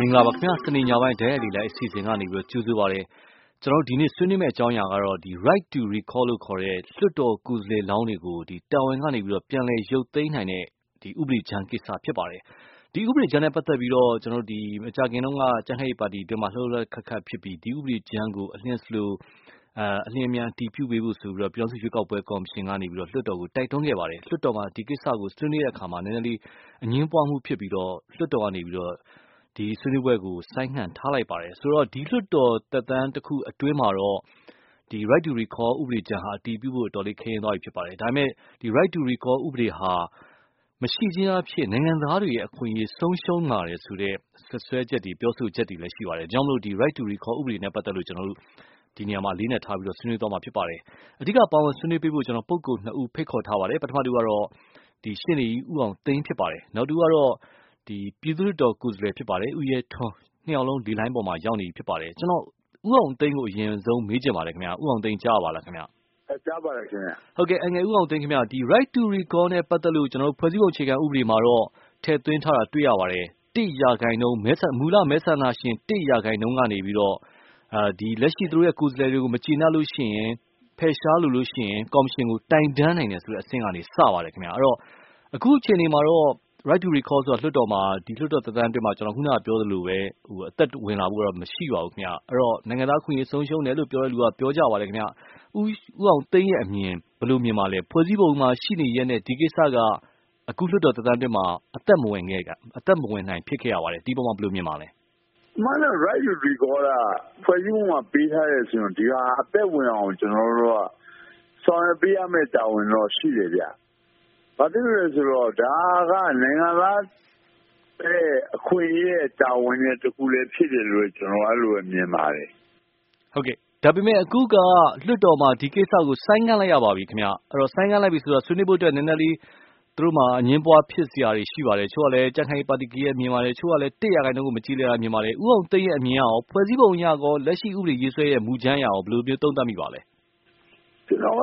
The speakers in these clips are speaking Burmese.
င်္ဂလာပါခင်ဗျာတနေ့ညပိုင်းဒဲလီလိုက်အစီအစဉ်ကနေပြီးတော့ကြိုးစားပါရစေကျွန်တော်ဒီနေ့ဆွေးနွေးမယ့်အကြောင်းအရာကတော့ဒီ right to recall လို့ခေါ်တဲ့လွှတ်တော်ကိုယ်စားလှယ်လောင်းတွေကိုဒီတာဝန်ကနေပြီးတော့ပြန်လည်ရုပ်သိမ်းနိုင်တဲ့ဒီဥပဒေကြမ်းကိစ္စဖြစ်ပါတယ်ဒီဥပဒေကြမ်းနဲ့ပတ်သက်ပြီးတော့ကျွန်တော်ဒီမကြာခင်တုန်းကကြံ့ခိုင်ပါတီအတွင်းမှာလှုပ်လှုပ်ခတ်ခတ်ဖြစ်ပြီးဒီဥပဒေကြမ်းကိုအလျင်စလိုအလျင်မြန်တီးပြုပေးဖို့ဆိုပြီးတော့ပြောင်းစုရွေးကောက်ပွဲကော်မရှင်ကနေပြီးတော့လွှတ်တော်ကိုတိုက်တွန်းခဲ့ပါတယ်လွှတ်တော်မှာဒီကိစ္စကိုဆွေးနွေးတဲ့အခါမှာနည်းနည်းလေးအငင်းပွားမှုဖြစ်ပြီးတော့လွှတ်တော်ကနေပြီးတော့ဒီဆွေးနွေးပွဲကိုဆိုင်းငံ့ထားလိုက်ပါတယ်ဆိုတော့ဒီလွှတ်တော်သက်တမ်းတစ်ခုအတွင်းမှာတော့ဒီ right to recall ဥပဒေကြမ်းဟာအတည်ပြုဖို့တော်လေးခရင်သွားပြီဖြစ်ပါတယ်ဒါပေမဲ့ဒီ right to recall ဥပဒေဟာမရှိခြင်းအဖြစ်နိုင်ငံသားတွေရဲ့အခွင့်အရေးဆုံးရှုံးလာတယ်ဆိုတဲ့ဆွဆွဲချက်တွေပြောဆိုချက်တွေလည်းရှိပါတယ်။ကြောင့်မလို့ဒီ right to recall ဥပဒေနဲ့ပတ်သက်လို့ကျွန်တော်တို့ဒီနေရာမှာလေးနဲ့ထားပြီးတော့ဆွေးနွေးသွားမှာဖြစ်ပါတယ်။အဓိကပါဝင်ဆွေးနွေးပေးဖို့ကျွန်တော်ပုဂ္ဂိုလ်2ဦးဖိတ်ခေါ်ထားပါတယ်။ပထမတူကတော့ဒီရှင်းနေဦးအောင်သိန်းဖြစ်ပါတယ်။နောက်တူကတော့ဒီပြည်သူ့တော်ကိုယ်စားလှယ်ဖြစ်ပါတယ်။ဦးရဲထွန်းနှစ်ယောက်လုံးဒီလိုင်းပေါ်မှာရောက်နေဖြစ်ပါတယ်။ကျွန်တော်ဦးအောင်သိန်းကိုအရင်ဆုံးမေးချင်ပါတယ်ခင်ဗျာ။ဦးအောင်သိန်းကြားပါလားခင်ဗျာ။ကြားပါတယ်ခင်ဗျာဟုတ်ကဲ့အငယ်ဦးအောင်သိန်းခင်ဗျာဒီ right to recall နဲ့ပတ်သက်လို့ကျွန်တော်တို့ဖွဲ့စည်းပုံအခြေခံဥပဒေမှာတော့ထည့်သွင်းထားတာတွေ့ရပါတယ်1%မူလမဲဆန္ဒရှင်1%ကနေပြီးတော့ဒီလက်ရှိသူတို့ရဲ့ကိုယ်စားလှယ်တွေကိုမကျေနပ်လို့ရှိရင်ဖယ်ရှားလို့ရှိရင်ကော်မရှင်ကိုတိုင်တန်းနိုင်တယ်ဆိုတဲ့အဆင့်ကနေစပါတယ်ခင်ဗျာအဲ့တော့အခုအချိန်ဒီမှာတော့ right to recall ဆိုတာလွှတ်တော်မှာဒီလွှတ်တော်သက်တမ်းအတွင်းမှာကျွန်တော်ခုနကပြောသလိုပဲအသက်ဝင်လာဖို့တော့မရှိပါဘူးခင်ဗျာအဲ့တော့နိုင်ငံသားခွင့်ရေးဆုံးရှုံးတယ်လို့ပြောတဲ့လူကပြောကြပါတယ်ခင်ဗျာဦးအောင်သိန်းရဲ့အမြင်ဘယ်လိုမြင်ပါလဲဖွဲ့စည်းပုံမှာရှိနေရတဲ့ဒီကိစ္စကအခုလွှတ်တော်သက်တမ်းအတွင်းမှာအသက်မဝင်နိုင်ဖြစ်ခဲ့ရပါတယ်ဒီပုံမှာဘယ်လိုမြင်ပါလဲမှန်တယ် right to recall ကဖွဲ့စည်းပုံမှာပေးထားတဲ့ဆိုရင်ဒီဟာအသက်ဝင်အောင်ကျွန်တော်တို့ကဆောင်ရွက်ပေးရမယ့်တာဝန်တော့ရှိတယ်ဗျ။ဘာဖြစ်လို့လဲဆိုတော့ဒါကနိုင်ငံသားအခွင့်အရေးတာဝန်နဲ့တခုလည်းဖြစ်တယ်လို့ကျွန်တော်အဲ့လိုမြင်ပါတယ်။ဟုတ်ကဲ့ဒါပေမဲ့အခုကလွှတ်တော်မှာဒီကိစ္စကိုဆိုင်းငံ့လိုက်ရပါပြီခင်ဗျ။အဲ့တော့ဆိုင်းငံ့လိုက်ပြီဆိုတော့ဆွေးနွေးဖို့အတွက်နည်းနည်းလေးသူတို့မှာအငင်းပွားဖြစ်စရာတွေရှိပါတယ်ချို့ကလည်းကြံ့ခိုင်ပါတီကြီးရဲ့မြင်ပါတယ်ချို့ကလည်း1%ကိုမကြည့်လဲတာမြင်ပါတယ်ဥအောင်သိရဲ့အမြင်ရောဖွဲ့စည်းပုံအရကောလက်ရှိဥပဒေရေးဆွဲရဲ့မူကြမ်းရောဘယ်လိုမျိုးသုံးသပ်မိပါလဲကျွန်တော်က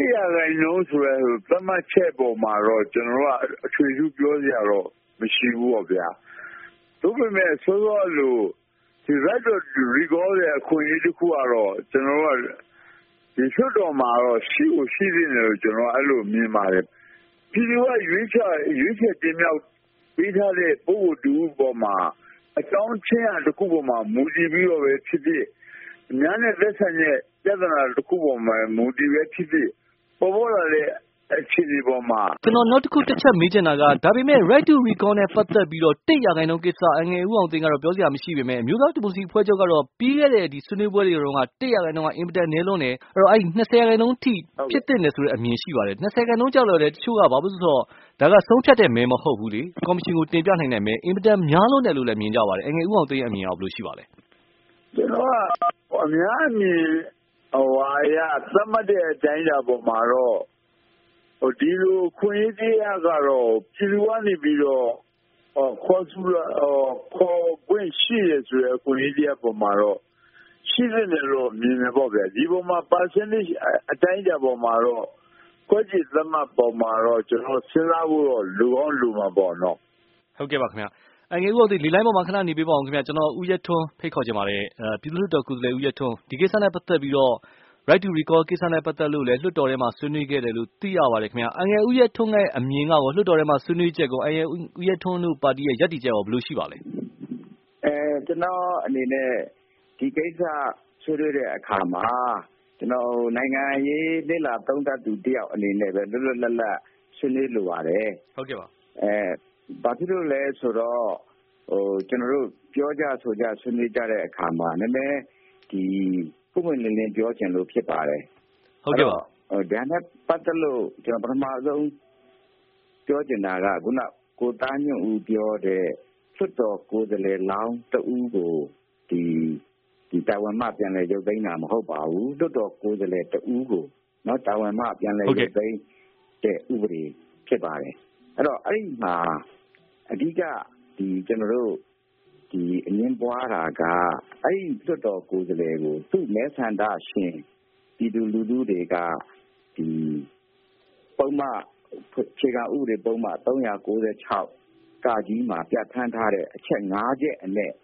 1%ဆိုရဲသတ်မှတ်ချက်ပေါ်မှာတော့ကျွန်တော်ကအထွေထူးပြောစရာတော့မရှိဘူးပေါ့ဗျာဒါပေမဲ့ဆိုတော့လို့ဒီ right to recall ရဲ့အခွင့်အရေးတစ်ခုကတော့ကျွန်တော်ကဒီလွှတ်တော်မှာတော့ရှိနေတယ်လို့ကျွန်တော်အဲ့လိုမြင်ပါတယ်ပြည်သူကရွေးချယ်တင်မြှောက်ပေးထားတဲ့ပုဂ္ဂိုလ်တူပေါ်မှာအကြောင်းချင်းအတစ်ခုပေါ်မှာမူတည်ပြီးတော့ပဲဖြစ်ဖြစ်အများနဲ့သက်ဆိုင်တဲ့ပြဿနာတစ်ခုပေါ်မှာမူတည်ပဲဖြစ်ဖြစ်ပေါ်လာတဲ့အခြေအနေပေါ်မှာကျွန်တော်နောက်တစ်ခုတစ်ချက်မေးချင်တာကဒါပေမဲ့ right to recall နဲ့ပတ်သက်ပြီးတော့1%ကိစ္စအငယ်ဦးအောင်သိန်းကတော့ပြောစရာမရှိပေမဲ့အမျိုးသားဒီမိုကရေစီအဖွဲ့ချုပ်ကတော့ပြီးခဲ့တဲ့ဒီဆွေးနွေးပွဲတွေတုန်းက1%ကအင်မတန်နည်းလွန်းတယ်အဲ့တော့အဲ့20%ထိဖြစ်တဲ့နေဆိုတဲ့အမြင်ရှိပါတယ်20%ကြောက်လို့လည်းတချို့ကဘာလို့ဆိုတော့ဒါကဆုံးဖြတ်တဲ့မဲမဟုတ်ဘူးလေကော်မရှင်ကိုတင်ပြနိုင်တဲ့မဲအင်မတန်များလွန်းတယ်လို့လည်းမြင်ကြပါတယ်အငယ်ဦးအောင်သိန်းရဲ့အမြင်ရောဘယ်လိုရှိပါလဲကျွန်တော်ကအများအမြင်သတ်မှတ်တဲ့အတိုင်းအတာပေါ်မှာတော့ဒီလိုခွင့်ရေးတရားကတော့ပြည်သူကနေပြီးတော့ခေါ်ခွင့်ရှိရဆိုတဲ့ခွင့်ရေးတရားပေါ်မှာတော့ရှိနေလို့မြင်နေပေါ့ဗျာဒီပေါ်မှာ percentage အတိုင်းအတာပေါ်မှာတော့ခွင့်ရေးသတ်မှတ်ပေါ်မှာတော့ကျွန်တော်စဉ်းစားဖို့တော့လူကောင်းလူမှာပေါ့နော်ဟုတ်ကဲ့ပါခင်ဗျာအငယ်ဦးအောင်သိလီလိုင်းပေါ်မှာခဏနေပေးပါအောင်ခင်ဗျာကျွန်တော်ဦးရထွန်းဖိတ်ခေါ်ချင်ပါတယ်ပြည်သူ့တော်ကိုယ်စားလှယ်ဦးရထွန်းဒီကိစ္စနဲ့ပတ်သက်ပြီးတော့ right to recall ကိစ္စနဲ့ပတ်သက်လို့လည်းလွှတ်တော်ထဲမှာဆွေးနွေးခဲ့တယ်လို့သိရပါတယ်ခင်ဗျာအငယ်ဦးရထွန်းရဲ့အမြင်ကရောလွှတ်တော်ထဲမှာဆွေးနွေးချက်ကိုအငယ်ဦးရထွန်းတို့ပါတီရဲ့ရည်တည်ချက်ရောဘယ်လိုရှိပါလဲကျွန်တော်အနေနဲ့ဒီကိစ္စဆွေးနွေးတဲ့အခါမှာကျွန်တော်နိုင်ငံရေးလေ့လာသုံးသပ်သူတယောက်အနေနဲ့ပဲလွတ်လွတ်လပ်လပ်ဆွေးနွေးလိုပါတယ်ဟုတ်ကဲ့ပါဘာဖြစ်လို့လဲဆိုတော့ကျွန်တော်တို့ပြောကြဆိုကြဆွေးနွေးကြတဲ့အခါမှာနည်းနည်းဒီပုံမှန်လင်းလင်းပြောချင်လို့ဖြစ်ပါတယ်ဟုတ်ကဲ့ပါဒါနဲ့ပတ်သက်လို့ကျွန်တော်ပထမဆုံးပြောချင်တာကခုနကိုသားညွန့်ဦးပြောတဲ့လွှတ်တော်ကိုယ်စားလှယ်လောင်းတဦးကိုဒီတာဝန်မှပြန်လည်ရုပ်သိမ်းတာမဟုတ်ပါဘူးလွှတ်တော်ကိုယ်စားလှယ်တဦးကိုနော်တာဝန်မှပြန်လည်ရုပ်သိမ်းတဲ့ဥပဒေဖြစ်ပါတယ်အဲ့တော့အဲ့ဒီမှာအဓိကကျွန်တော်တို့ဒီအငင်းပွားတာကအဲ့ဒီလွှတ်တော်ကိုယ်စားလှယ်ကိုသူ့မဲဆန္ဒရှင်ပြည်သူလူထုတွေကဒီပုံမှန်ခြေကဥပဒေပုံမှန်396ကကြီးမှာပြဋ္ဌာန်းထားတဲ့အချက်5ချက်အနက်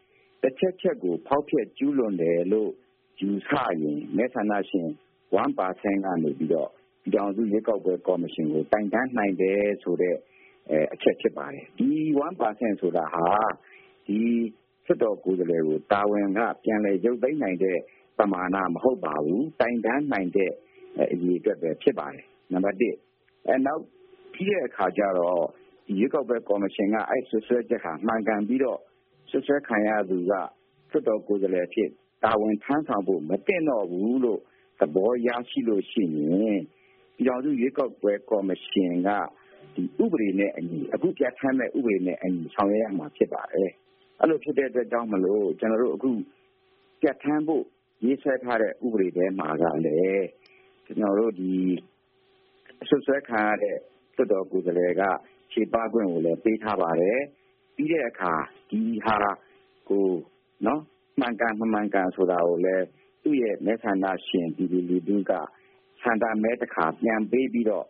တစ်ချက်ကိုဖောက်ဖျက်ကျူးလွန်တယ်လို့ယူဆရင်မဲဆန္ဒရှင် 1% ကနေပြီးတော့ပြည်ထောင်စုရွေးကောက်ပွဲကော်မရှင်ကိုတိုင်တန်းနိုင်တယ်ဆိုတဲ့အချက်ဖြစ်ပါတယ်ဒီ 1% ဆိုတာဟာဒီစစ်တော်ကိုယ်စားလှယ်ကိုတာဝန်ကပြန်လည်ရုပ်သိမ်းနိုင်တဲ့ပမာဏမဟုတ်ပါဘူးတိုင်တန်းနိုင်တဲ့အရေးအတွက်ပဲဖြစ်ပါတယ်နံပါတ်1နောက်ပြီးတဲ့အခါကျတော့ဒီရွေးကောက်ပွဲကော်မရှင်ကအဲ့ဆွဆွဲချက်ဟာမှန်ကန်ပြီးတော့ဆွဆွဲခံရသူကစစ်တော်ကိုယ်စားလှယ်ဖြစ်တာဝန်ထမ်းဆောင်ဖို့မတင်တော့ဘူးလို့သဘောရရှိလို့ရှိရင်ပြည်ထောင်စုရွေးကောက်ပွဲကော်မရှင်ကဒီဥပဒေနဲ့အညီအခုပြဋ္ဌာန်းမဲ့ဥပဒေနဲ့အညီဆောင်ရွက်ရမှာဖြစ်ပါတယ်အဲ့လိုဖြစ်တဲ့အတွက်ကြောင့်မလို့ကျွန်တော်တို့အခုပြဋ္ဌာန်းဖို့ရေးဆွဲထားတဲ့ဥပဒေထဲမှာကလည်းကျွန်တော်တို့ဒီဆွဆွဲခံရတဲ့စစ်တော်ကိုယ်စားလှယ်ကခြေပခွင့်ကိုလည်းပေးထားပါတယ်ပြီးတဲ့အခါဒီဟာကိုနော်မှန်ကန်မမှန်ကန်ဆိုတာကိုလည်းသူ့ရဲ့မဲဆန္ဒရှင်ပြည်သူလူထုကဆန္ဒမဲတစ်ခါပြန်ပေးပြီးတော့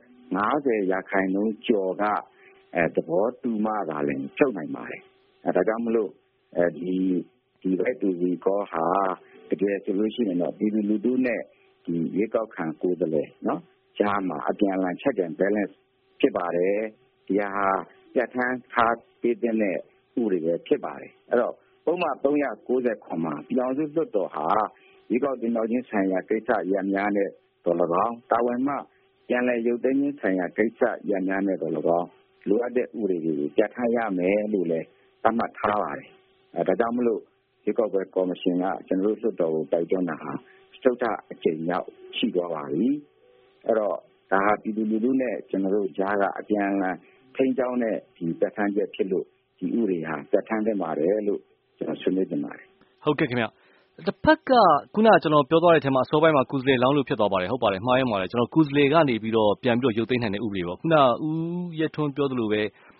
90% ကျော်ကသဘောတူမှသာလည်းချုပ်နိုင်ပါတယ်ဒါကြောင့်မလို့ဒီright to recall ဟာတကယ်ဆိုလို့ရှိရင်တော့ပြည်သူလူထုနဲ့ဒီရွေးကောက်ခံကိုယ်စားလှယ်နော်ကြားမှာအပြန်အလှန် check and balance ဖြစ်ပါတယ်ဒီဟာပြဋ္ဌာန်းထားပေးတဲ့ဥပဒေပဲဖြစ်ပါတယ်အဲ့တော့ပုံမှန်390မှာပြည်အောင်စုလွှတ်တော်ဟာရွေးကောက်တင်မြှောက်ခြင်းဆိုင်ရာကိစ္စရပ်များနဲ့တော်၎င်းတာဝန်မှပြန်လည်ရုပ်သိမ်းခြင်းဆိုင်ရာကိစ္စရပ်များနဲ့တော်၎င်းလိုအပ်တဲ့ဥပဒေတွေကိုပြဋ္ဌာန်းရမယ်လို့လည်းသတ်မှတ်ထားပါတယ်ဒါကြောင့်မလို့ရွေးကောက်ပွဲကော်မရှင်ကကျွန်တော်တို့လွှတ်တော်ကိုတိုက်တွန်းတာဟာစတုတ္ထအကြိမ်မြောက်ရှိသွားပါပြီအဲ့တော့ဒါဟာပြည်သူလူထုနဲ့ကျွန်တော်တို့ကြားကအပြန်အလှန်ထိန်းကျောင်းတဲ့ဒီပြဋ္ဌာန်းချက်ဖြစ်လို့ဒီဥပဒေဟာပြဋ္ဌာန်းသင့်ပါတယ်လို့ကျွန်တော်ဆွေးနွေးတင်ပါတယ်ဟုတ်ကဲ့ခင်ဗျတစ်ဖက်ကခုနကျွန်တော်ပြောသွားတဲ့အထက်မှာအစောပိုင်းမှာကုစလေလောင်းလို့ဖြစ်သွားပါတယ်ဟုတ်ပါတယ်မှားရဲမှာလဲကျွန်တော်ကုစလေကနေပြီးတော့ပြန်ပြီးတော့ရုပ်သိမ်းနိုင်တဲ့ဥပဒေပေါ့ခုနဦးရဲထွန်းပြောသလိုပဲ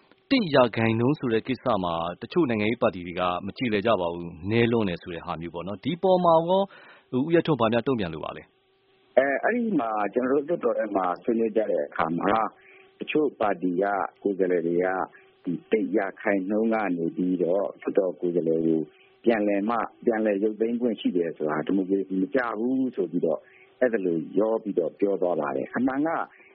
1% ဆိုတဲ့ကိစ္စမှာတချို့နိုင်ငံရေးပါတီတွေကမကြည်လည်ကြပါဘူးနဲလွန်းတယ်ဆိုတဲ့ဟာမျိုးပေါ့နော်ဒီပေါ်မှာရောဦးရဲထွန်းဗာများတုံ့ပြန်လို့ပါလဲအဲ့ဒီမှာကျွန်တော်တို့တော်ထဲမှာဆွေးနွေးကြတဲ့အခါမှာတချို့ပါတီကကိုယ်စားလှယ်တွေကဒီ1%ကနေပြီးတော့တော်ကိုယ်စားလှယ်ကိုပြန်လည်ရုပ်သိမ်းခွင့်ရှိတယ်ဆိုတာဒီမိုကရေစီမကြဘူးဆိုပြီးတော့အဲ့ဒါလိုရောပြီးတော့ပြောသွားပါတယ်အမှန်က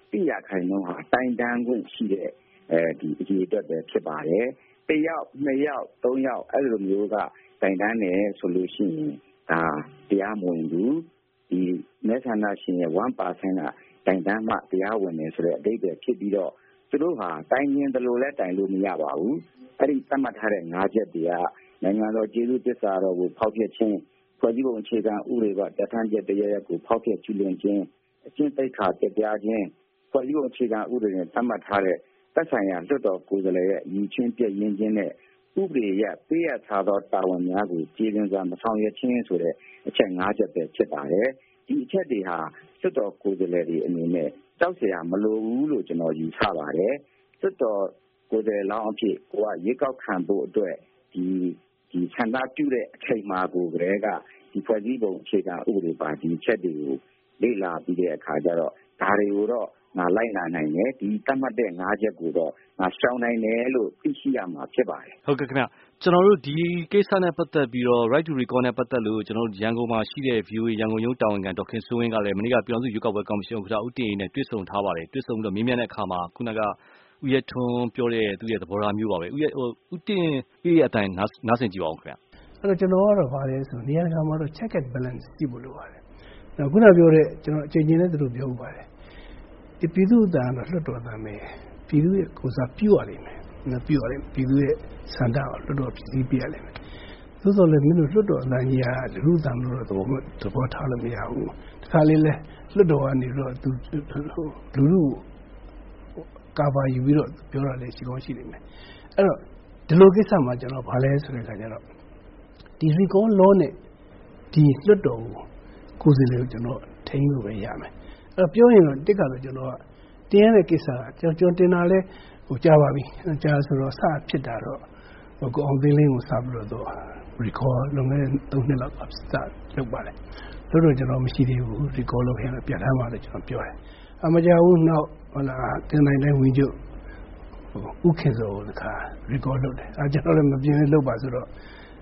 1% ဟာတိုင်တန်းခွင့်ရှိတဲ့ဒီအရေးအတွက်ပဲဖြစ်ပါတယ်1ယောက်2ယောက်3ယောက်အဲ့လိုမျိုးကတိုင်တန်းနေဆိုလို့ရှိရင်ဒါတရားမဝင်ဘူးဒီမဲဆန္ဒရှင်ရဲ့ 1% ကတိုင်တန်းမှတရားဝင်တယ်ဆိုတဲ့အဓိပ္ပာယ်ဖြစ်ပြီးတော့သူတို့ဟာတိုင်ရင်တလို့လဲတိုင်လို့မရပါဘူးအဲ့ဒီသတ်မှတ်ထားတဲ့5ချက်တွေကနိုင်ငံတော်ကျေးဇူးသစ္စာတော်ကိုဖောက်ဖျက်ခြင်းဖွဲ့စည်းပုံအခြေခံဥပဒေကတထန်းချက်တရရက်ကိုဖောက်ဖျက်ကျူးလွန်ခြင်းအကျင့်သိက္ခာပြပြခြင်းဖွဲ့စည်းပုံအခြေခံဥပဒေနဲ့သတ်မှတ်ထားတဲ့သက်ဆိုင်ရာလွှတ်တော်ကိုယ်စားလှယ်ရဲ့ရည်ချင်းပြည့်ရင်းခြင်းနဲ့ဥပဒေရပေးရထားသောတာဝန်များကိုကျေပွန်စွာမဆောင်ရွက်ခြင်းဆိုတဲ့အချက်5ချက်ပဲဖြစ်ပါတယ်ဒီအချက်တွေဟာလွှတ်တော်ကိုယ်စားလှယ်တွေအနေနဲ့ကြောက်เสียမလိုဘူးလို့ကျွန်တော်ယူဆပါတယ်လွှတ်တော်ကိုယ်စားလှယ်လောင်းအဖြစ်ကိုကရွေးကောက်ခံဖို့အတွက်ဒီဆန္ဒပြုတဲ့အချိန်မှာကိုကလေးကဒီဖွဲ့စည်းပုံအခြေခံဥပဒေပါဒီချက်တွေကိုလေ့လာပြီးတဲ့အခါကျတော့ဒါတွေကိုတော့ငါလိုက်လာနိုင်တယ်ဒီတတ်မှတ်တဲ့5ချက်ကိုတော့ငါရှောင်နိုင်တယ်လို့သိရှိရမှာဖြစ်ပါတယ်ဟုတ်ကဲ့ခင်ဗျကျွန်တော်တို့ဒီကိစ္စနဲ့ပတ်သက်ပြီးတော့ right to recall နဲ့ပတ်သက်လို့ကျွန်တော်တို့ရန်ကုန်မှာရှိတဲ့ VOA ရန်ကုန်ရုံးတာဝန်ခံဒေါက်ခင်စိုးဝင်းကလည်းမနေ့ကပြည်ထောင်စုရွေးကောက်ပွဲကော်မရှင်ဥက္ကဋ္ဌဦးတင်အေးနဲ့တွေ့ဆုံထားပါတယ်တွေ့ဆုံပြီးတော့မေးမြန်းတဲ့အခါမှာခုနကဦးရဲထွန်းပြောတဲ့သူရဲ့သဘောထားမျိုးပါပဲဦးတင်အေးရဲ့အတိုင်းနားဆင်ကြည့်ပါဦးခင်ဗျအဲ့တော့ကျွန်တော်ကတော့ဗါလဲဆိုနေရာကမှာတော့ check and balance ကြည့်ဖို့လိုပါတယ်ခုနပြောတဲ့ကျွန်တော်အချိန်ချင်းနဲ့သူတို့ပြောပါတယ်ဒီပြည်သူ့အသံတော့လွှတ်တော်အသံပဲပြည်သူ့ရဲ့ကိုယ်စားပြုရလိမ့်မယ်ပြုရလိမ့်ပြည်သူ့ရဲ့ဆန္ဒကိုလွှတ်တော်ပြည်စီးပြရလိမ့်မယ်သို့တော်လည်းမင်းတို့လွှတ်တော်အသံကြီးကလူ့အသံလို့တော့သဘောထားလို့မရဘူးတခါလေးလဲလွှတ်တော်ကနေတော့သူလူကာဗာယူပြီးတော့ပြောတာလည်းရှိကောင်းရှိလိမ့်မယ်အဲ့တော့ဒီလိုကိစ္စမှာကျွန်တော်ဗာလဲဆိုတဲ့အခါကျတော့ဒီ recall law နဲ့ဒီလွှတ်တော်ကိုယ်စားလှယ်ကိုကျွန်တော်ထိန်းလို့ပဲရမယ်အဲ့တော့ပြောရင်တော့တစ်ကတော့ကျွန်တော်ကတင်းရတဲ့ကိစ္စကကျွန်တော်တင်တာလဲကြားပါပြီကြားဆိုတော့စဖြစ်တာတော့ကိုအောင်သိန်းလင်းကိုစပြီးတော့ recall လုပ်ငန်း3နှစ်လောက်စလုပ်ပါတယ်တို့တော့ကျွန်တော်မရှိသေးဘူး recall လုပ်ရင်ပြဋ္ဌာန်းပါလို့ကျွန်တော်ပြောတယ်အမကြောက်ဘူးနောက်ဟုတ်လားတင်တိုင်းတိုင်းဝင်ချုပ်ဥခင်စောက recall လုပ်တယ်ကျွန်တော်လည်းမပြင်းလုပ်ပါဆိုတော့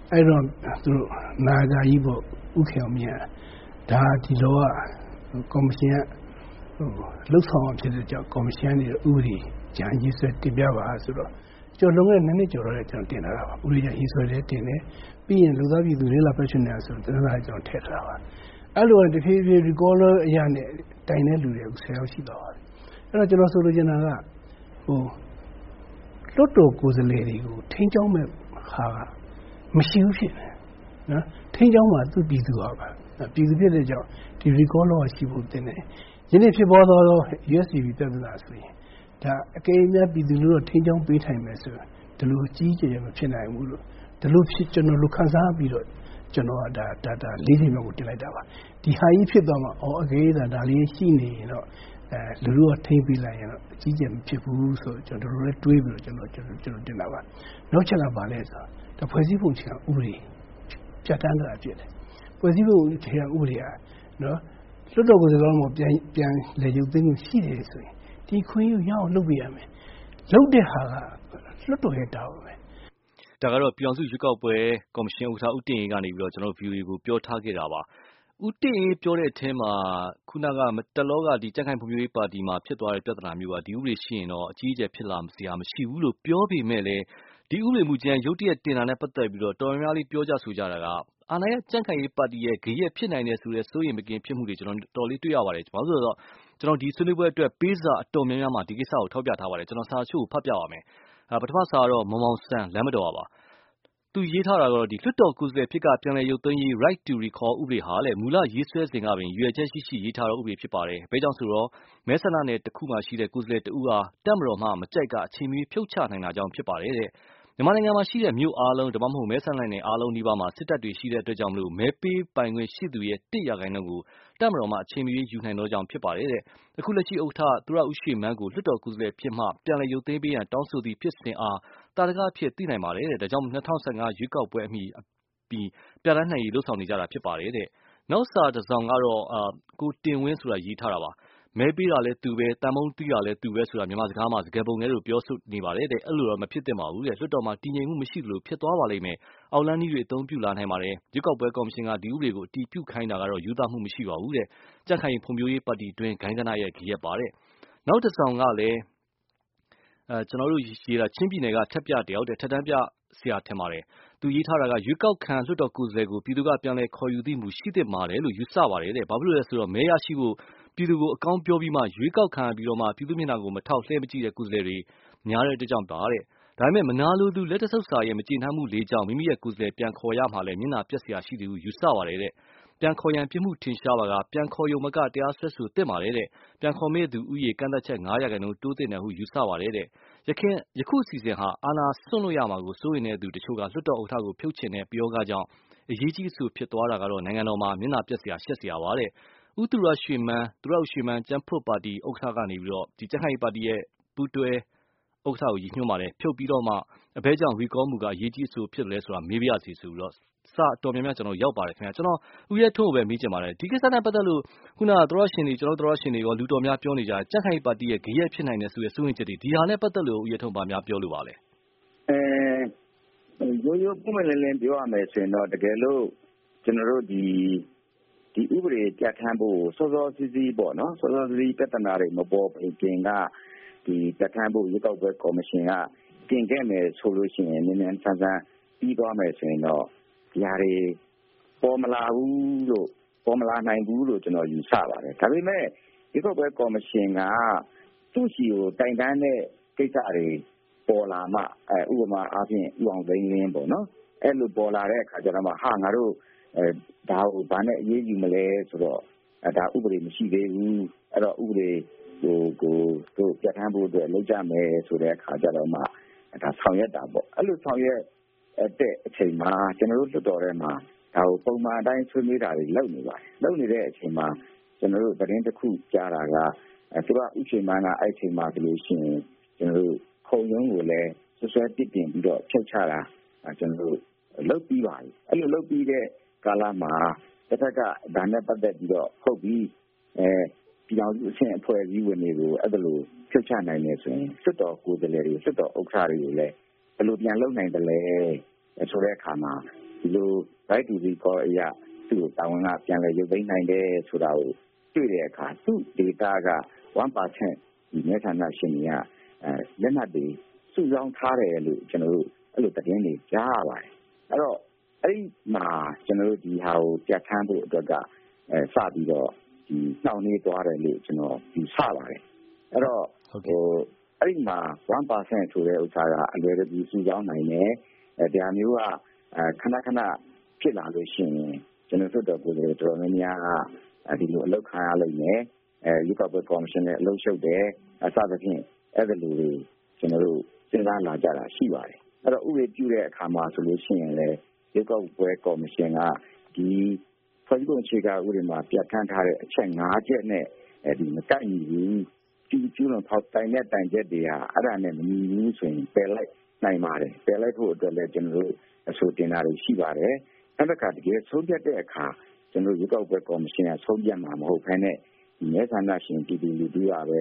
အဲ့တော့သူတို့နာဂာကြီးပေါ့ဥခေအောင်မြင်ဒါဒီလိုကကော်မရှင်ကလှုပ်ဆောင်ဖြစ်တဲ့ကြောင့်ကော်မရှင်ကနေဥပဒေကြံရေးဆွဲတင်ပြပါဆိုတော့ကျွန်တော်လုံးဝနှစ်ကျော်တော့ကျွန်တော်တင်လာတာပါဥပဒေကြံရေးဆွဲတယ်တင်တယ်ပြီးရင်လူသားပြည်သူတွေလာပတ်ရှင်နေဆိုတော့ဒါကကျွန်တော်ထည့်ထားတာပါအဲ့လိုတဖြည်းဖြည်း recorder အရာနဲ့တိုင်တဲ့လူတွေ10ယောက်ရှိသွားပါတယ်အဲ့တော့ကျွန်တော်ဆိုလိုချင်တာကလွတ်တော်ကိုယ်စားလှယ်တွေကိုထိန်းကျောင်းမဲ့ဟာကမရှိဘူးဖြစ်နေနော်ထိန်းကျောင်းမှာသူပြည်သူပါပြည်သူဖြစ်တဲ့ကြောင့်ဒီ recorder ရှိဖို့တင်တယ်ယနေ့ဖြစ်ပေါ်သော USDP ပြဿနာဆိုရင်ဒါအကယ်၍ပြည်သူလူထုထိန်းကျောင်းပေးထိုင်မယ်ဆိုဒီလိုကြီးကျယ်မဖြစ်နိုင်ဘူးလို့ဒီလိုဖြစ်ကျွန်တော်လူခန်းစားပြီးတော့ကျွန်တော်ကဒါလေးချိန်မျိုးကိုတင်လိုက်တာပါဒီဟာကြီးဖြစ်သွားမှာအကယ်ဒါလေးရှိနေရင်တော့လူလူကထိန်းပေးလိုက်ရင်တော့အကြီးကျယ်မဖြစ်ဘူးဆိုကျွန်တော်တို့လည်းတွေးပြီးတော့ကျွန်တော်တင်တာပါနောက်ချက်ကပါလဲဆိုတော့ဖွဲ့စည်းပုံချင်ဥပဒေပြဋ္ဌာန်းတာဖြစ်တယ်ဖွဲ့စည်းပုံချင်ဥပဒေကနော်လွတ်တော်ကိုယ်စားလှယ်တို့ပြန်လေရုပ်သိမ်းမှုရှိတယ်ဆိုရင်ဒီခွင့်ရအောင်လုပ်ပြရမယ်လုပ်တဲ့ဟာကလွတ်တော်ရဲ့တာဝန်ပဲဒါကတော့ပြည်အောင်စုရွေးကောက်ပွဲကော်မရှင်ဥက္ကဋ္ဌဦးတင်အေးကနေပြီးတော့ကျွန်တော် view ကိုပြောထားခဲ့တာပါဦးတင်အေးပြောတဲ့အထဲမှာခုနကတလောကဒီကြံ့ခိုင်ဖွံ့ဖြိုးရေးပါတီမှာဖြစ်သွားတဲ့ပြဿနာမျိုးကဒီဥပဒေရှိရင်တော့အကြီးအကျယ်ဖြစ်လာစရာမရှိဘူးလို့ပြောပေမဲ့လည်းဒီဥပဒေမူကြမ်းရုတ်တရက်တင်လာတဲ့ပတ်သက်ပြီးတော့တော်များများလေးပြောကြဆိုကြတာကအာဏာရကြံ့ခိုင်ရေးပါတီရဲ့ဂရက်ဖြစ်နိုင်တယ်ဆိုတဲ့စိုးရိမ်မကင်းဖြစ်မှုတွေကျွန်တော်တော်လေးတွေ့ရပါတယ်ဘာလို့လဲဆိုတော့ကျွန်တော်ဒီဆွေးနွေးပွဲအတွက်ပေးစာအတော်များများမှာဒီကိစ္စကိုထောက်ပြထားပါတယ်ကျွန်တော်စာချုပ်ကိုဖတ်ပြပါမယ်ပထမစာကတော့မောင်မောင်ဆန်းလမ်းမတော်ပါသူရေးထားတာကတော့ဒီလွှတ်တော်ကိုယ်စားလှယ်ဖြစ်ကပြန်လည်ရုပ်သိမ်းရေး right to recall ဥပဒေဟာလေမူလရေးဆွဲစဉ်ကပင်ရွေချက်ရှိရေးထားတဲ့ဥပဒေဖြစ်ပါတယ်။ဘဲကြောင့်ဆိုတော့မဲဆန္ဒနယ်တစ်ခုမှရှိတဲ့ကိုယ်စားလှယ်တဦးဟာတက်မတော်မှမကြိုက်ကအချိန်မီဖြုတ်ချနိုင်တာကြောင့်ဖြစ်ပါတယ်တဲ့။မြန်မာနိုင်ငံမှာရှိတဲ့မြို့အားလုံးဒါမှမဟုတ်မဲဆန္ဒနယ်အားလုံးဒီပါမှာစစ်တပ်တွေရှိတဲ့အတွက်ကြောင့်မလို့မဲပေးပိုင်ခွင့်ရှိသူရဲ့1%ကိုတက်မတော်မှအချိန်မီယူနိုင်တော့ကြောင့်ဖြစ်ပါတယ်တဲ့။အခုလက်ရှိဥက္ကဋ္ဌသူရဦးရွှေမန်းကိုလွှတ်တော်ကိုယ်စားလှယ်ဖြစ်မှပြန်လည်ရုပ်သိမ်းပေးရန်တောင်းဆိုသည့်ဖြစ်စဉ်အားတာတကအဖြစ်သိနိုင်ပါတယ်တဲ့ဒါကြောင့်2015ရွေးကောက်ပွဲအမီပြီးပြဋ္ဌာန်းနိုင်ရေးလှုပ်ဆောင်နေကြတာဖြစ်ပါတယ်တဲ့နောက်စာတစ်စောင်ကတော့ကိုတင်ဝင်းဆိုတာရေးထားတာပါမဲပေးတာလဲသူပဲတန်မုံတီးတာလဲသူပဲဆိုတာမြန်မာစကားမှာစကားပုံငယ်လို့ပြောဆိုနေပါတယ်တဲ့အဲ့လိုတော့မဖြစ်သင့်ပါဘူးတဲ့လွှတ်တော်မှာတည်ငြိမ်မှုမရှိသလိုဖြစ်သွားပါလိမ့်မယ်အောက်လန်းကြီးတွေအသုံးပြုလာနိုင်ပါတယ်ရွေးကောက်ပွဲကော်မရှင်ကဒီဥပဒေကိုအတည်ပြုခိုင်းတာကတော့ယူသားမှုမရှိပါဘူးတဲ့ကြံ့ခိုင်ဖွံ့ဖြိုးရေးပါတီတွင်ဂိုင်းကနရဲ့ဂရက်ပါတဲ့နောက်တစ်ဆောင်ကလည်းကျွန်တော်တို့ရေးတာချင်းပြည်နယ်ကထက်ပြတယောက်တဲ့ထက်တန်းပြဆရာထင်ပါတယ်သူရေးထားတာကရွေးကောက်ခံလွှတ်တော်ကိုယ်စားလှယ်ကိုပြည်သူကပြန်လဲခေါ်ယူသည့်မူရှိသင့်ပါတယ်လို့ယူဆပါတယ်တဲ့ဘာဖြစ်လို့လဲဆိုတော့မဲရရှိဖို့ပြည်သူကိုအကောင်းပြောပြီးမှရွေးကောက်ခံပြီးတော့မှပြည်သူမျက်နှာကိုမထောက်လှည့်မကြည့်တဲ့ကိုယ်စားလှယ်တွေများတဲ့အတွက်ကြောင့်ပါတဲ့ဒါပေမဲ့မနာလိုသူလက်တဆုပ်စာရဲ့မကျေနပ်မှုလေးကြောင့်မိမိရဲ့ကိုယ်စားလှယ်ပြန်ခေါ်ရမှလည်းမျက်နှာပြက်စရာရှိတယ်ဟုယူဆပါတယ်တဲ့ပြန်ခေါ်ရန်ပြစ်မှုထင်ရှားပါကပြန်ခေါ်ရုံမကတရားစွဲဆိုသင့်ပါတယ်တဲ့ပြန်ခေါ်မဲ့သူဥယေကန့်သက်ချက်9%တိုးသင့်တယ်ဟုယူဆပါတယ်တဲ့ယခုအစီအစဉ်ဟာအာဏာစွန့်လို့ရမှာကိုစိုးရိမ်တဲ့သူတချို့ကလွှတ်တော်ဥက္ကဋ္ဌကိုဖြုတ်ချင်တဲ့ပြောကားကြောင့်အရေးကြီးအဆိုဖြစ်သွားတာကတော့နိုင်ငံတော်မှာမျက်နှာပြက်စရာရှက်စရာပါတဲ့ဥသူရရွှေမန်းကျန်းဖွတ်ပါတီဥက္ကဋ္ဌကနေပြီးတော့ဒီကြံ့ခိုင်ပါတီရဲ့ပူးတွဲဥက္ကဋ္ဌကိုရည်ညွှန်းပါတယ်ဖြုတ်ပြီးတော့မှအဘဲကြောင့် recall မူကအရေးကြီးအဆိုဖြစ်လဲဆိုတာမေးပြရစီဆိုပြီးတော့စာတော်များများကျွန်တော်ရောက်ပါတယ်ခင်ဗျာကျွန်တော်ဦးရဲထွန်းကိုပဲမေးချင်ပါတယ်ဒီကိစ္စနဲ့ပတ်သက်လို့ခုနကသရရှင်တွေကျွန်တော်သရရှင်တွေရောလူတော်များပြောနေကြတယ်ကြံ့ခိုင်ပါတီရဲ့ဂရက်ဖြစ်နိုင်တယ်ဆိုတဲ့စိုးရိမ်ချက်တွေဒီဟာနဲ့ပတ်သက်လို့ဦးရဲထွန်းဗာများပြောလို့ပါလဲရိုးပုံမှန်လည်းပြောရမယ်ဆိုရင်တော့တကယ်လို့ကျွန်တော်တို့ဒီဥပဒေပြဋ္ဌာန်းဖို့စောစောစီးစီးပေါ့နော်စောစောစီးစီးပြဿနာတွေမပေါ်ခင်ကဒီပြဋ္ဌာန်းဖို့ရွေးကောက်ပွဲကော်မရှင်ကတင်ခဲ့မယ်ဆိုလို့ရှိရင်မြန်မြန်ဆန်ဆန်ပြီးသွားမယ်ဆိုရင်တော့ဒီဟာတွေပေါ်မလာနိုင်ဘူးလို့ကျွန်တော်ယူဆပါတယ်ဒါပေမဲ့ရွေးကောက်ပွဲကော်မရှင်ကသူ့စီကိုတိုင်တန်းတဲ့ကိစ္စတွေပေါ်လာမှဥပမာအားဖြင့်ဥအောင်သိန်းလင်းပေါ့နော်အဲ့လိုပေါ်လာတဲ့အခါကျတော့မှငါတို့ဒါကိုဘာနဲ့အရေးယူမလဲဆိုတော့ဒါဥပဒေမရှိသေးဘူးအဲ့တော့ဥပဒေကိုပြဋ္ဌာန်းဖို့အတွက်လုပ်ကြမယ်ဆိုတဲ့အခါကျတော့မှဒါဆောင်ရွက်တာပေါ့အဲ့လိုဆောင်ရွက်တဲ့အချိန်မှာကျွန်တော်တို့လွှတ်တော်ထဲမှာဒါကိုပုံမှန်အတိုင်းဆွေးနွေးတာတွေလုပ်နေပါတယ်လုပ်နေတဲ့အချိန်မှာကျွန်တော်တို့သတင်းတစ်ခုကြားတာကသူကဥချိန်မှန်းကအဲ့ချိန်မှာဆိုလို့ရှိရင်ကျွန်တော်တို့ခုံရုံးကိုလည်းဆွဲပစ်တင်ပြီးတော့ဖြုတ်ချတာကျွန်တော်တို့လုပ်ပြီးပါပြီအဲ့လိုလုပ်ပြီးတဲ့ကာလမှာတစ်ခါကဒါနဲ့ပတ်သက်ပြီးတော့ဟုတ်ပြီပြည်တော်စုအဆင့်အဖွဲ့အစည်းဝင်တွေကိုအဲ့ဒါလိုဖြုတ်ချနိုင်နေဆိုရင်စစ်တော်ကိုယ်စားလှယ်တွေစစ်တော်ဥက္ကဋ္ဌတွေကိုလည်းဘယ်လိုပြန်လုပ်နိုင်တယ်လဲဆိုတဲ့အခါမှာဒီလို right to recall အရာသူ့ကိုတာဝန်ကပြန်လည်ရုပ်သိမ်းနိုင်တယ်ဆိုတာကိုတွေ့တဲ့အခါသူ့ data က 1% ဒီမဲဆန္ဒရှင်တွေကလက်နက်တွေစုဆောင်းထားတယ်လို့ကျွန်တော်တို့အဲ့လိုသတင်းတွေကြားရပါတယ်အဲ့တော့အဲ့မှာကျွန်တော်တို့ဒီဟာကိုပြဋ္ဌာန်းဖို့အတွက်ကစပြီးတော့ဒီနှောင့်နှေးသွားတယ်လို့ကျွန်တော်ယူဆပါတယ်အဲ့တော့အဲ့ဒီမှာ 1% ဆိုတဲ့ဥစ္စာကအလွယ်တကူစုဆောင်းနိုင်တယ်ဒါမျိုးကခဏခဏဖြစ်လာလို့ရှိရင်ကျွန်တော်တို့ကိုယ်တော်များများကဒီလိုအလုပ်ခံရလိမ့်မယ်ရွေးကောက်ပွဲကော်မရှင်နဲ့အလုပ်ရှုပ်တယ်အစသဖြင့်အဲ့ဒီလိုတွေကျွန်တော်တို့စဉ်းစားလာကြတာရှိပါတယ်အဲ့တော့ဥပဒေပြုတဲ့အခါမှာဆိုလို့ရှိရင်လည်းရွေးကောက်ပွဲကော်မရှင်ကဒီဖွဲ့စည်းပုံအခြေခံဥပဒေမှာပြဋ္ဌာန်းထားတဲ့အချက်5ချက်နဲ့ဒီမကိုက်ညီဘူးကျူးလွန်ဖောက်တိုင်တဲ့တိုင်ချက်တွေဟာအဲ့ဒါနဲ့မညီဘူးဆိုရင်ပယ်လိုက်နိုင်ပါတယ်ပယ်လိုက်ဖို့အတွက်လည်းကျွန်တော်တို့အဆိုတင်တာတွေရှိပါတယ်အဲ့ဒါကတကယ်ဆုံးဖြတ်တဲ့အခါကျွန်တော်ရွေးကောက်ပွဲကော်မရှင်ကဆုံးဖြတ်မှာမဟုတ်ဘဲနဲ့ဒီမဲဆန္ဒရှင်ပြည်သူလူထုကပဲ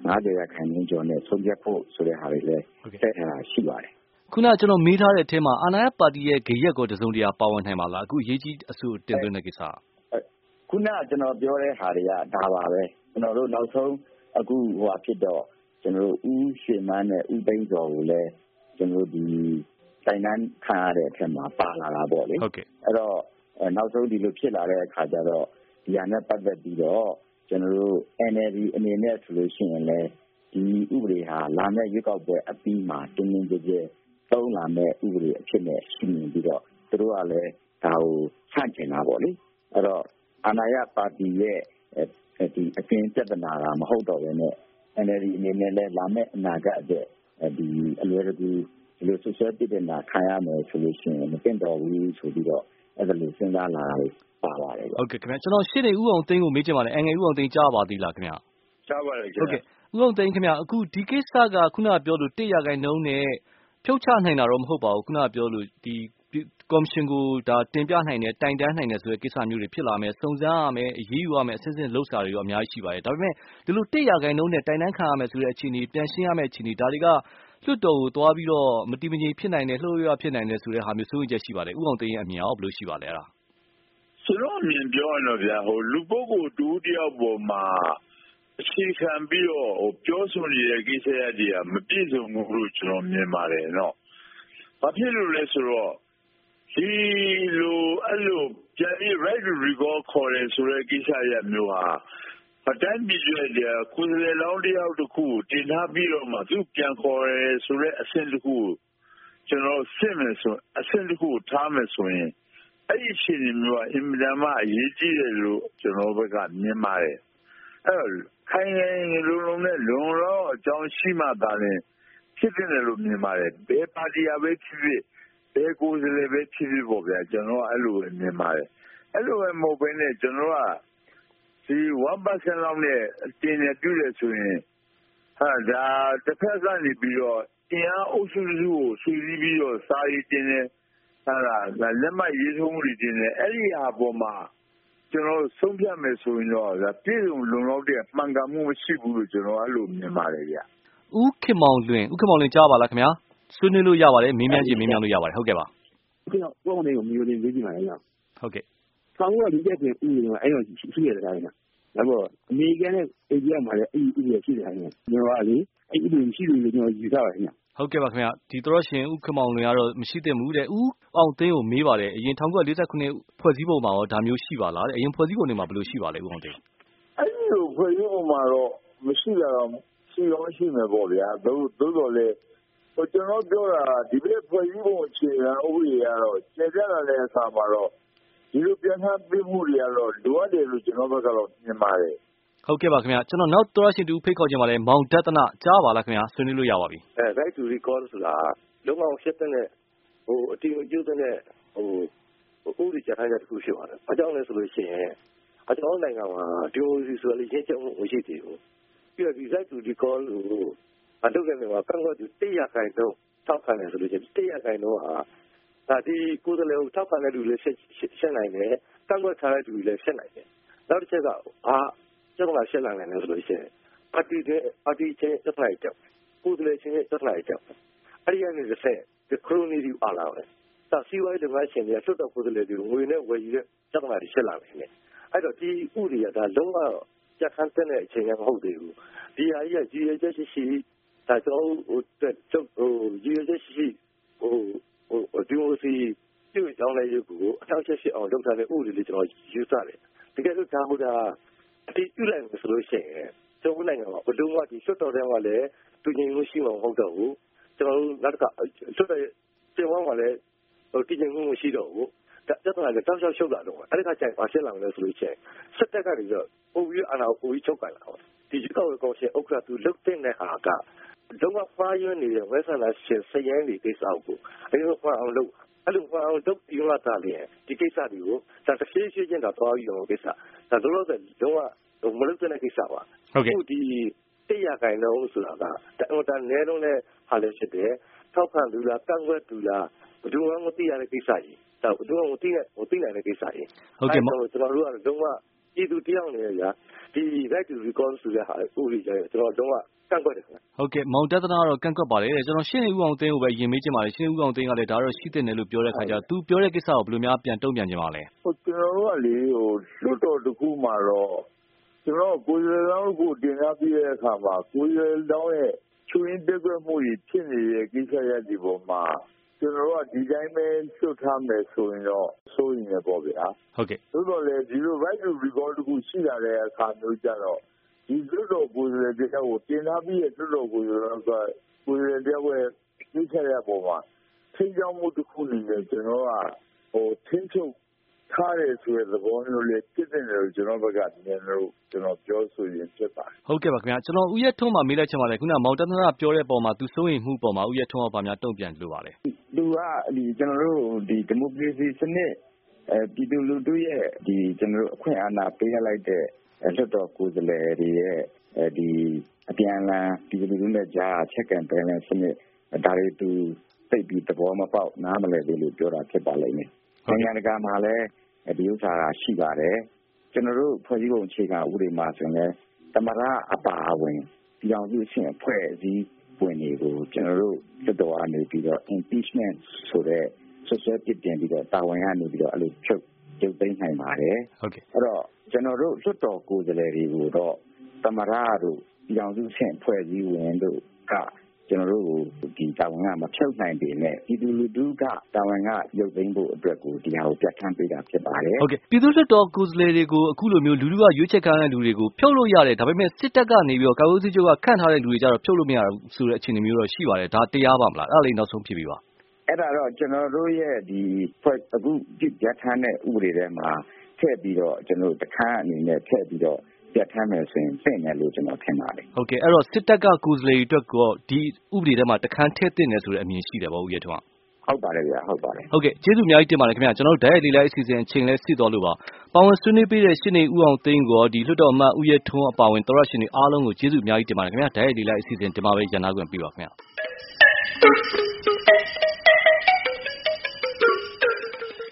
90%ကျော်နဲ့ဆုံးဖြတ်ဖို့ဆိုတဲ့ဟာတွေလည်းဆက်ထားတာရှိပါတယ်ခုနကျွန်တော်မေးထားတဲ့အထက်မှာအာဏာရပါတီရဲ့ဂရက်ကိုတစုံတရာပါဝင်နိုင်ပါလားအခုရေးကြီးအဆိုတင်သွင်းတဲ့ကိစ္စခုနကျွန်တော်ပြောတဲ့ဟာတွေကဒါပါပဲကျွန်တော်တို့နောက်ဆုံးအခုဖြစ်တော့ကျွန်တော်တို့ဦးရွှေမန်းနဲ့ဦးသိန်းစောကိုလည်းကျွန်တော်တို့ဒီတိုင်တန်းခံရတဲ့အထက်မှာပါလာတာပေါ့လေဟုတ်ကဲ့အဲ့တော့နောက်ဆုံးဒီလိုဖြစ်လာတဲ့အခါကျတော့ဒီဟာနဲ့ပတ်သက်ပြီးတော့ကျွန်တော်တို့ NLD အနေနဲ့ဆိုလို့ရှိရင်လည်းဒီဥပဒေဟာလာမယ့်ရွေးကောက်ပွဲအပြီးမှာတင်းတင်းကြပ်ကြပ်သုံးလာမယ့်ဥပဒေအဖြစ်နဲ့ရှိနေပြီးတော့သူတို့ကလည်းဒါကိုဆန့်ကျင်တာပေါ့လေအဲ့တော့အာဏာရပါတီရဲ့ဒီအကျဉ်းပြဿနာကမဟုတ်တော့ဘဲနဲ့ NLD အနေနဲ့လည်းလာမယ့်အနာဂတ်အတွက်ဒီအလွယ်တကူဒီလိုဆွဆွဲပြစ်တင်တာခံရမယ်ဆိုလို့ရှိရင်မတင်တော်ဘူးဆိုပြီးတော့အဲ့ဒါလိုစဉ်းစားလာတာပါပါတယ်ဟုတ်ကဲ့ခင်ဗျာကျွန်တော်ရှင်းနေဦးအောင်သိန်းကိုမေးချင်ပါတယ်အငယ်ဦးအောင်သိန်းကြားပါသေးလားခင်ဗျာကြားပါတယ်ခင်ဗျာဟုတ်ကဲ့ဦးအောင်သိန်းခင်ဗျာအခုဒီကိစ္စကခုနကပြောလို့1%နဲ့ဖြုတ်ချနိုင်တာတော့မဟုတ်ပါဘူးခုနကပြောလို့ဒီကော်မရှင်ကိုဒါတင်ပြနိုင်တယ်တိုင်တန်းနိုင်တယ်ဆိုတဲ့ကိစ္စမျိုးတွေဖြစ်လာမယ်စုံစမ်းရမယ်အရေးယူရမယ်အစစ်စစ်လှုပ်ရှားတွေရောအများကြီးရှိပါတယ်ဒါပေမဲ့ဒီလို1%နဲ့တိုင်တန်းခံရမယ်ဆိုတဲ့အခြေအနေပြန်ရှင်းရမယ့်အခြေအနေဒါတွေကလွတ်တော်ကိုသွားပြီးတော့မတိမငြိမ်ဖြစ်နိုင်တယ်လှုပ်ရွဖြစ်နိုင်တယ်ဆိုတဲ့ဟာမျိုးစိုးရိမ်ချက်ရှိပါတယ်ဦးအောင်သိန်းရဲ့အမြင်ရောဘယ်လိုရှိပါလဲအဲ့ဒါကျွန်တော်အမြင်ပြောရတော့ဗျာလူပုဂ္ဂိုလ်တူတယောက်ပေါ်မှာအခြေခံပြီးတော့ပြောဆိုနေတဲ့ကိစ္စရပ်တွေကမပြည့်စုံဘူးလို့ကျွန်တော်မြင်ပါတယ်နော်ဘာဖြစ်လို့လဲဆိုတော့ဒီလိုအဲ့လိုပြန်ပြီး right to recall ခေါ်တယ်ဆိုတဲ့ကိစ္စရပ်မျိုးဟာအတိုင်းပြည်ရဲ့ကိုယ်စားလှယ်လောင်းတယောက်တစ်ခုတင်ထားပြီးတော့မှသူပြန်ခေါ်ရဲဆိုတဲ့အဆင့်တစ်ခုကျွန်တော်စစ်မယ်ဆိုအဆင့်တစ်ခုထားမယ်ဆိုရင်အဲ့ဒီအခြေအနေမျိုးကအင်မတန်မှအရေးကြီးတယ်လို့ကျွန်တော်ဘက်ကမြင်ပါတယ်အဲ့တော့ခိုင်ခိုင်လုံလုံနဲ့လုံလောက်အကြောင်းရှိမှသာလဲဖြစ်တယ်လို့မြင်ပါတယ်ဘယ်ပါတီပဲဖြစ်ဖြစ်ဘယ်ကိုယ်စားလှယ်ပဲဖြစ်ဖြစ်ပေါ့ဗျာကျွန်တော်အဲ့လိုပဲမြင်ပါတယ်အဲ့လိုပဲမဟုတ်ဘဲနဲ့ကျွန်တော်ကဒီ 1% လောက်နဲ့တင်နေပြုတယ်ဆိုရင်ဟာဒါတစ်ဖက်ကနေပြီးတော့တင်အားအုပ်စုစုကိုဆွေးနွေးပြီးတော့စာရေးတင်နေဟာလက်မှတ်ရေးထိုးမှုတွေတင်နေအဲ့ဒီဟာပေါ်မှာကျွန်တော်ဆုံးဖြတ်မယ်ဆိုရင်တော့ဒါပြည်ုံလုံလောက်တဲ့မှန်ကန်မှုမရှိဘူးလို့ကျွန်တော်အဲ့လိုမြင်ပါတယ်ဗျဦးခင်မောင်လွင်ကြားပါလားခင်ဗျာဆွေးနွေးလို့ရပါတယ်မေးမြန်းခြင်းမေးမြန်းလို့ရပါတယ်ဟုတ်ကဲ့ပါကျွန်တော်ပုံနေကိုမျိုးလေးကြည့်ပါလေနော်ဟုတ်ကဲ့ဆောင်းကဒီတဲ့ပြင်ဦးနေမှာအဲ့တော့ရှိရတဲ့တိုင်းမှာဒါပေါ့အမေရိကန်နဲ့အိန္ဒိယမှာလည်းအဲ့ဒီဥပဒေရှိတယ်ခင်ဗျကျွန်တော်ကလေအဲ့ဒီဥပဒေရှိတယ်လို့ကျွန်တော်ယူဆပါတယ်ခင်ဗျဟုတ်ကဲ့ပါခင်ဗျဒီတော်ရှင်ဦးခင်မောင်လွင်ကတော့မရှိသင့်ဘူးတဲ့ဦးအောင်သိန်းကိုမေးပါတယ်အရင်1949ဖွဲ့စည်းပုံမှာရောဒါမျိုးရှိပါလားတဲ့အရင်ဖွဲ့စည်းပုံတွေမှာဘယ်လိုရှိပါလဲဦးအောင်သိန်းအဲ့ဒီလိုဖွဲ့စည်းပုံမှာတော့မရှိတာတော့ရှိမယ်ပေါ့ဗျာသို့တော်လည်းကျွန်တော်ပြောတာဒီဘက်ဖွဲ့စည်းပုံအခြေခံဥပဒေကတော့ကျေပြလာတဲ့အခါမှာတော့ဒီလိုပြန်ထပ်ပြမှုတွေကတော့လိုအပ်တယ်လို့ကျွန်တော်ဘက်ကတော့မြင်ပါတယ်ဟုတ်ကဲ့ပါခင်ဗျကျွန်တော်နောက်တော်ရှင်တူဖိတ်ခေါ်ခြင်းပါလဲမောင်ဒသနကြားပါလားခင်ဗျဆွေးနွေးလို့ရပါပြီ right to recall ဆိုတာလုံးဝဖြစ်တဲ့အတီအကျိုးတဲ့ဥပဒေကြမ်းတဲ့တစ်ခုဖြစ်ပါတယ်အကြောင်းလဲဆိုလို့ရှိရင်အကြောင်းနိုင်ငံမှာဒီလိုဆိုလို့ရှင်းချက်မရှိသေးဘူးပြီးတော့ဒီ right to recall ကိုအတုကနေမှာကန့်ကွက်သူ100%ထောက်ခံတယ်ဆိုလို့ရှိရင်100%ဟာဒါဒီကိုယ်စားလှယ်ကိုထောက်ခံတဲ့လူလည်းရှင်းနိုင်တယ်ကန့်ကွက်ထားတဲ့လူလည်းရှင်းနိုင်တယ်နောက်တစ်ချက်ကကျွန်တော်ရှင်းနိုင်တယ်ဆိုလို့ရှိရင်ပါတီချင်းတက်လိုက်ကြောက်ကိုယ်စားလှယ်ချင်းတက်လိုက်ကြောက်အဲ့ဒီကနေတစ်ဆက်ဒီခရိုနီဒီအားလာတယ်ဒါစီဝိုင်းလုပ်ငန်းရှင်တွေကလွှတ်တော်ကိုယ်စားလှယ်တွေငွေနဲ့ဝယ်ယူတဲ့ပြဿနာတွေဖြစ်လာနေတယ်အဲ့တော့ဒီဥပဒေကဒါလုံးဝကြက်ခန်းတဲ့အချိန်ကမဟုတ်သေးဘူးဒီဟာကြီးကရည်ရွယ်ချက်ရှိဒါကျွန်တော်ရည်ရွယ်ချက်ရှိဒီလိုစီပြုကြောင်းလေးကိုအထောက်အချက်ရှိအောင်လုပ်ထားတဲ့ဥပဒေလေးကျွန်တော်ယူဆတယ်တကယ်လို့ဒါမှဒါအတိပြုလိုက်လို့ဆိုလို့ရှိရင်ကျွန်တော်နိုင်ငံမှာဘယ်လိုမှဒီလွှတ်တော်ထဲမှာလည်းတူညီမှုရှိမှာမဟုတ်တော့ဘူးကျွန်တော်နောက်တစ်ခါလွှတ်တော်ပြန်သွားမှလည်းတည်ငြိမ်မှုမရှိတော့ဘူးဒါပြဿနာကတောက်လျှောက်ရှုပ်လာတော့အဲ့ဒီခါကျရင်ဘာဖြစ်လာမလဲဆိုလို့ရှိရင်စစ်တပ်ကနေပြီးတော့ပုံပြီးအာဏာကိုပုံပြီးချုပ်ကန်လာတော့ဒီကောက်ကောက်ရှင်ဥက္ကဋ္ဌသူလုတ်တဲ့ဟာကလုံးဝဖားရွံ့နေတဲ့ဝက်ဆန္ဒရှင်စရန်တွေကိစ္စကိုအဲ့လိုဖားအောင်လုပ်အဲ့လိုဖားအောင်လုပ်ပြီးမှသာလေဒီကိစ္စတွေကိုဒါတစ်ဖြည်းဖြည်းချင်းတော့သွားပြီးတော့ကိစ္စဒါတို့တော့လုံးဝမလုပ်တဲ့ကိစ္စပါအခုဒီတရားခိုင်တော့ဆိုတာကဒါနဲတော့လည်းဟာလည်းဖြစ်တယ်ထောက်ခံသူလားကန့်ကွက်သူလားဘယ်သူမှမသိရတဲ့ကိစ္စကြီးဒါဘယ်သူမှမသိနိုင်တဲ့ကိစ္စကြီးဟုတ်ကဲ့ကျွန်တော်တို့ကလုံးဝပြည်သူတယောက်နေရဒီ right to recall ဆိုတဲ့ဟာဥပဒေကြီးကျွန်တော်လုံးဝကန့်ကွက်တယ်ခင်ဗျဟုတ်ကဲ့မောင်တသနာကတော့ကန့်ကွက်ပါတယ်ကျွန်တော်ရှင်းနေဦးအောင်သိန်းကိုပဲရင်မေးချင်ပါတယ်ရှင်းနေဦးအောင်သိန်းကလည်းဒါတော့ရှိတဲ့နယ်လို့ပြောတဲ့ခါကျသူပြောတဲ့ကိစ္စကိုဘယ်လိုများပြန်တုံ့ပြန်ကြပါလဲကျွန်တော်တို့ကလေလွတ်တော်တစ်ခုမှာတော့ကျွန်တော်ကိုယ်စားလှယ်လောင်းကိုတင်ပြပြီးတဲ့အခါမှာကိုယ်စားလှယ်လောင်းရဲ့ချွင်းတက်ွက်မှုတွေဖြစ်နေတဲ့ကိစ္စရပ်ဒီပေါ်မှာကျွန်တော်တို့ကဒီတိုင်းပဲလွတ်ထားမယ်ဆိုရင်တော့စိုးရင်လည်းပေါ့ဗျာဟုတ်ကဲ့သို့တော်လည်းဒီလို right to recall တခုရှိလာတဲ့အခါမျိုးကြတော့ဒီလွတ်တော်ကိုယ်စားလှယ်တွေကိုတင်ထားပြီးတဲ့လွတ်တော်ကိုယ်စားလှယ်ကကိုယ်စားလှယ်တယောက်ရဲ့ကိစ္စရပ်ပေါ်မှာထိန်းကျောင်းမှုတစ်ခုနေတယ်ကျွန်တော်ကထိန်းချုပ်ထားတယ်ဆိုတဲ့သဘောမျိုးလေးဖြစ်တဲ့လို့ကျွန်တော်ဘက်ကနည်းလို့ကျွန်တော်ပြောဆိုရင်ဖြစ်ပါတယ်ဟုတ်ကဲ့ပါခင်ဗျာကျွန်တော်ဦးရထွန်းမှာမေးလိုက်ချင်ပါတယ်ခုနမောင်တသနာပြောတဲ့ပုံမှာသူစိုးရိမ်မှုပုံမှာဦးရထွန်းကဗာများတုံ့ပြန်လို့ပါလေသူကဒီကျွန်တော်တို့ဒီဒီမိုကရေစီစနစ်ပြည်သူလူထုရဲ့ဒီကျွန်တော်တို့အခွင့်အာဏာပေးရလိုက်တဲ့လွှတ်တော်ကိုယ်စားလှယ်တွေရဲ့ဒီအပြန်အလှန်ပြည်သူလူထုနဲ့ကြား check and balance စနစ်ဒါတွေသူသိပြီးသဘောမပေါက်နားမလည်သေးလို့ပြောတာဖြစ်ပါလိမ့်မယ်နိုင်ငံတကာမှာလည်းဒီဥစ္စာကရှိပါတယ်ကျွန်တော်တို့ဖွဲ့စည်းပုံအခြေခံဥပဒေမှာဆိုရင်သမရအပါအဝင်ပြည်အောင်စုအဆင့်ဖွဲ့စည်းဝင်တွေကိုကျွန်တော်တို့လွှတ်တော်ကနေပြီးတော့ impeachment ဆိုတဲ့ဆွဆွဲပြစ်တင်ပြီးတော့တာဝန်ကနေပြီးတော့အဲ့လိုချုပ်သိမ်းနိုင်ပါတယ်ဟုတ်ကဲ့အဲ့တော့ကျွန်တော်တို့လွှတ်တော်ကိုယ်စားလှယ်တွေကိုတော့သမရတို့ပြည်အောင်စုအဆင့်ဖွဲ့စည်းဝင်တို့ကကျွန်တော်တို့ဒီတာဝန်ကမဖြုတ်နိုင်ပေမဲ့ပြည်သူလူထုကတာဝန်ကရုပ်သိမ်းဖို့အတွက်ကိုဒီဟာကိုပြဋ္ဌာန်းပေးတာဖြစ်ပါတယ်ဟုတ်ကဲ့ပြည်သူ့လွှတ်တော်ကိုယ်စားလှယ်တွေကိုအခုလိုမျိုးလူထုကရွေးချယ်ခံတဲ့လူတွေကိုဖြုတ်လို့ရတယ်ဒါပေမဲ့စစ်တပ်ကနေပြီးတော့ကာကွယ်ရေးချုပ်ကခန့်ထားတဲ့လူတွေကြတော့ဖြုတ်လို့မရဘူးဆိုတဲ့အခြေအနေမျိုးတော့ရှိပါတယ်ဒါတရားပါမလားအဲ့ဒါလေးနောက်ဆုံးဖြစ်ပြီးပါအဲ့ဒါတော့ကျွန်တော်တို့ရဲ့ဒီအခုပြဋ္ဌာန်းတဲ့ဥပဒေထဲမှာထည့်ပြီးတော့ကျွန်တော်တို့တခန်းအနေနဲ့ထည့်ပြီးတော့ပြတ်ထမ်းမယ်ဆိုရင်သိနေလို့ကျွန်တော်ထင်ပါတယ်ဟုတ်ကဲ့အဲ့တော့စစ်တပ်ကကိုယ်စားလှယ်တွေအတွက်ကောဒီဥပဒေထဲမှာတခန်းထည့်သင့်တယ်ဆိုတဲ့အမြင်ရှိတယ်ဗောဦးရဲထွန်းဟုတ်ပါတယ်ဗျာဟုတ်ပါတယ်ဟုတ်ကဲ့ကျေးဇူးအများကြီးတင်ပါတယ်ခင်ဗျာကျွန်တော်တို့ဓာတ်ရိုက်လေးလိုက်အစီအစဉ်အချိန်လဲစစ်တော်လို့ပါပါဝင်ဆွေးနွေးပေးတဲ့ရှင်းနေဦးအောင်သိန်းကိုဒီလွှတ်တော်အမတ်ဦးရဲထွန်းအပါဝင်သောရရှင်တွေအားလုံးကိုကျေးဇူးအများကြီးတင်ပါတယ်ခင်ဗျာဓာတ်ရိုက်လေးလိုက်အစီအစဉ်ဒီမှာပဲရန်နာခွင့်ပြုပါခင်ဗျာ